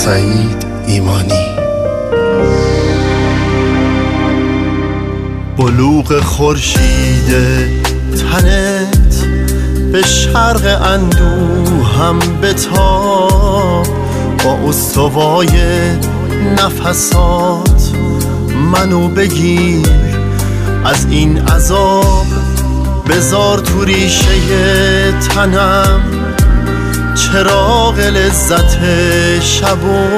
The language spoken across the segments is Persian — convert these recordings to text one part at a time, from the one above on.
سعید ایمانی. بلوغ خورشید تنت به شرق اندوهم بتاب، با استوای نفسات منو بگیر از این عذاب، بذار تو ریشه تنم چراغ لذت شب و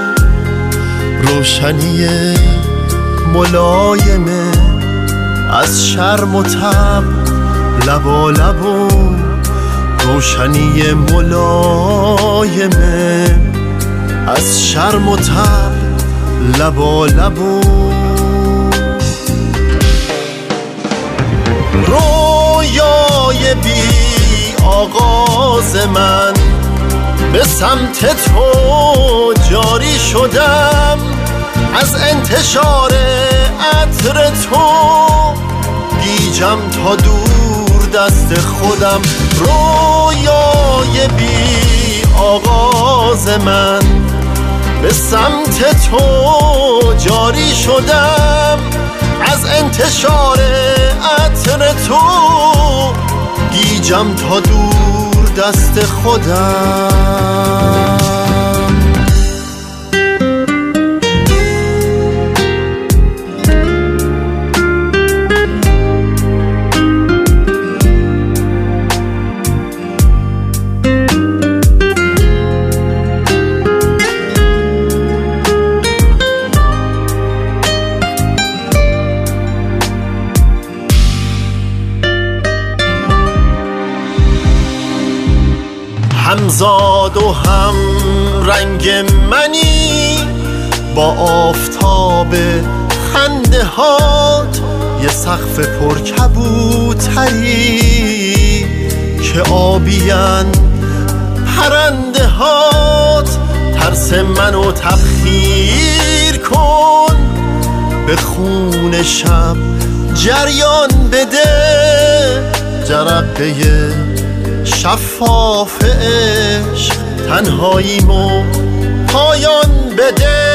روشنی ملایمه از شرم و تب، لبا لبو روشنی ملایمه از شرم و تب، لبا لبو. رویای بی آغاز من به سمت تو جاری شدم، از انتشار عطر تو گیجم تا دور دست خودم. رویای بی آغاز من به سمت تو جاری شدم، از انتشار عطر تو گیجم تا دور دست خودم. همزاد و هم رنگ منی با آفتاب خنده هات، یه سقف پرکبوتری که آبیان پرنده هات. ترس منو تبخیر کن، به خون شب جریان بده، جرقه شفاف عشق تنهاییمو پایان بده.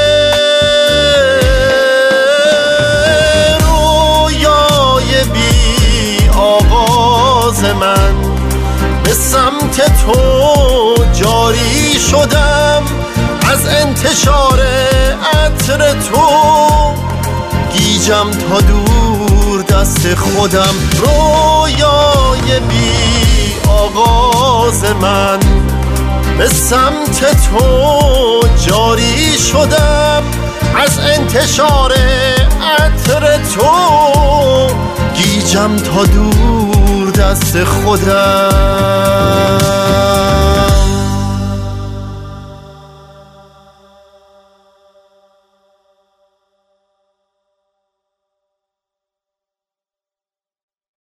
رویای بی آغاز من به سمت تو جاری شدم، از انتشار عطر تو گیجم تا دور دست خودم. رویای بی آغاز من به سمت تو جاری شدم، از انتشار عطر تو گیجم تا دور دست خودم.